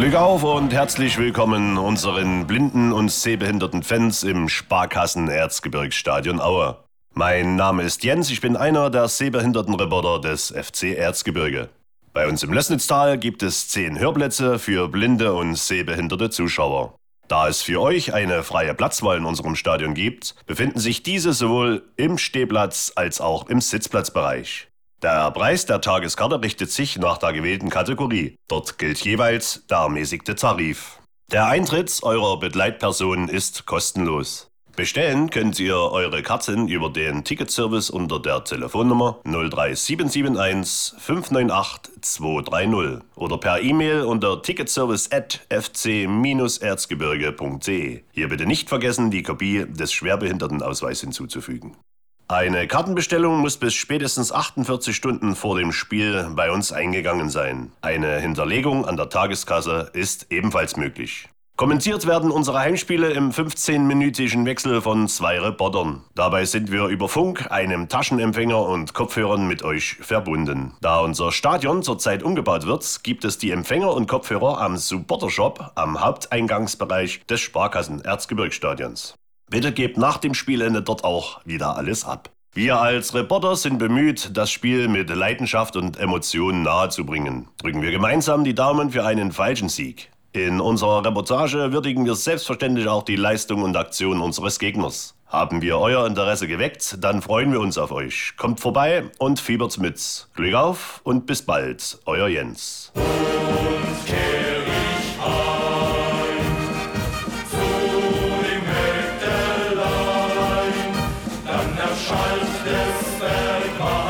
Glück auf und herzlich willkommen unseren blinden und sehbehinderten Fans im Sparkassen-Erzgebirgsstadion Aue. Mein Name ist Jens, ich bin einer der Sehbehindertenreporter des FC Erzgebirge. Bei uns im Lößnitztal gibt es 10 Hörplätze für blinde und sehbehinderte Zuschauer. Da es für euch eine freie Platzwahl in unserem Stadion gibt, befinden sich diese sowohl im Stehplatz als auch im Sitzplatzbereich. Der Preis der Tageskarte richtet sich nach der gewählten Kategorie. Dort gilt jeweils der ermäßigte Tarif. Der Eintritt eurer Begleitperson ist kostenlos. Bestellen könnt ihr eure Karten über den Ticketservice unter der Telefonnummer 03771 598 230 oder per E-Mail unter ticketservice@fc-erzgebirge.de. Hier bitte nicht vergessen, die Kopie des Schwerbehindertenausweises hinzuzufügen. Eine Kartenbestellung muss bis spätestens 48 Stunden vor dem Spiel bei uns eingegangen sein. Eine Hinterlegung an der Tageskasse ist ebenfalls möglich. Kommentiert werden unsere Heimspiele im 15-minütigen Wechsel von 2 Reportern. Dabei sind wir über Funk, einem Taschenempfänger und Kopfhörern mit euch verbunden. Da unser Stadion zurzeit umgebaut wird, gibt es die Empfänger und Kopfhörer am Supportershop am Haupteingangsbereich des Sparkassen-Erzgebirgsstadions. Bitte gebt nach dem Spielende dort auch wieder alles ab. Wir als Reporter sind bemüht, das Spiel mit Leidenschaft und Emotionen nahezubringen. Drücken wir gemeinsam die Daumen für einen falschen Sieg. In unserer Reportage würdigen wir selbstverständlich auch die Leistung und Aktion unseres Gegners. Haben wir euer Interesse geweckt, dann freuen wir uns auf euch. Kommt vorbei und fiebert's mit. Glück auf und bis bald, euer Jens. Schallt des Bergmanns